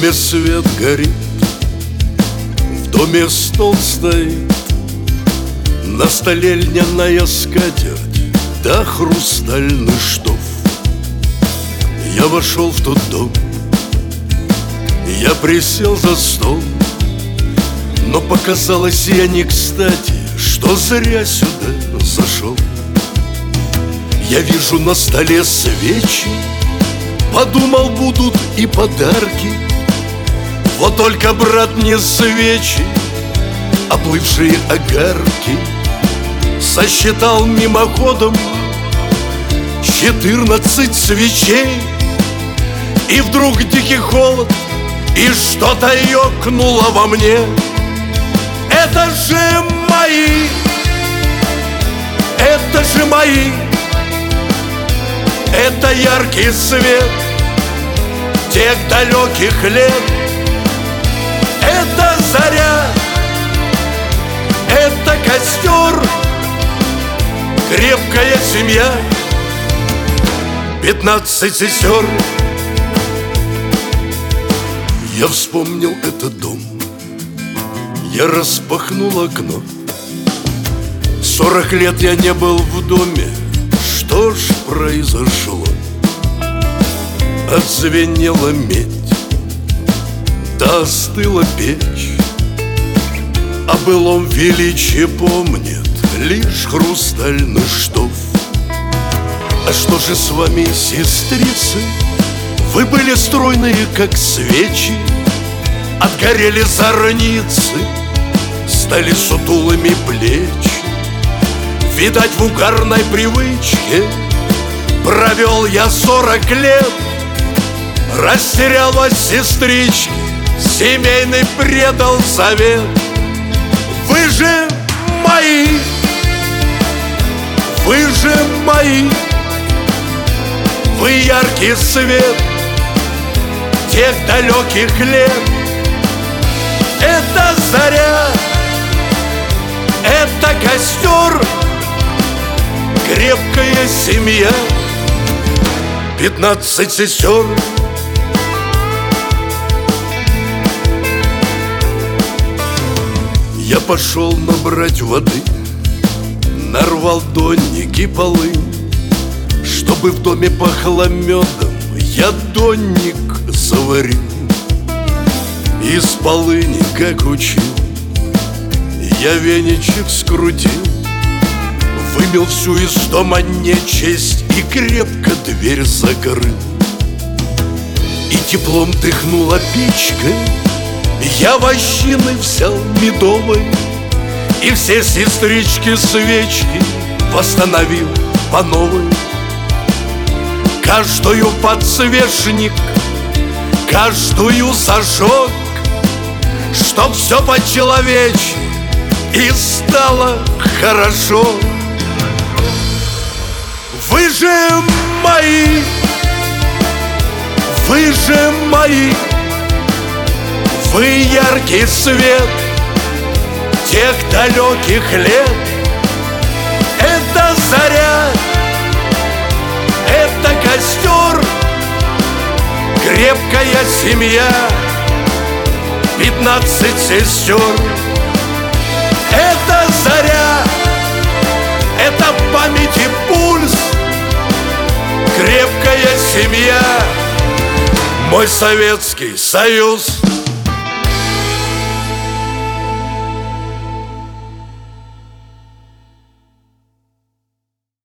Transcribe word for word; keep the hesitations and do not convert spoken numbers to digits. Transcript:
доме свет горит, в доме стол стоит, на столе льняная скатерть, да хрустальный штоф. Я вошел в тот дом, я присел за стол, но показалось я не кстати, что зря сюда зашел. Я вижу на столе свечи, подумал, будут и подарки. Вот только, брат, не свечи, а плывшие огарки. Сосчитал мимоходом четырнадцать свечей, и вдруг дикий холод, и что-то ёкнуло во мне. Это же мои, это же мои, это яркий свет тех далеких лет. Это заря, это костер, крепкая семья, пятнадцать сестер. Я вспомнил этот дом, я распахнул окно. Сорок лет я не был в доме, что ж произошло? Отзвенела медь, да остыла печь, о былом величии помнит лишь хрустальный штоф. А что же с вами, сестрицы? Вы были стройные, как свечи, отгорели зорницы, стали сутулыми плечи. Видать, в угарной привычке провел я сорок лет. Растерял вас, сестрички, семейный предал завет. Вы же мои, вы же мои, вы яркий свет тех далеких лет. Это заря, это костер, крепкая семья, пятнадцать сестер. Я пошел набрать воды, нарвал донники полы, чтобы в доме пахло медом, я донник заварил. Из полыни, как учил, я веничек скрутил, вымел всю из дома нечисть и крепко дверь закрыл. И теплом дыхнула печка, я вощины взял медовой, и все сестрички свечки восстановил по новой. Каждую подсвечник, каждую зажег, чтоб все по-человечьи и стало хорошо. Вы же мои, вы же мои, вы яркий свет тех далеких лет. Это заря, это костер, крепкая семья, пятнадцать сестер. Это заря, это память и пульс, крепкая семья, мой Советский Союз.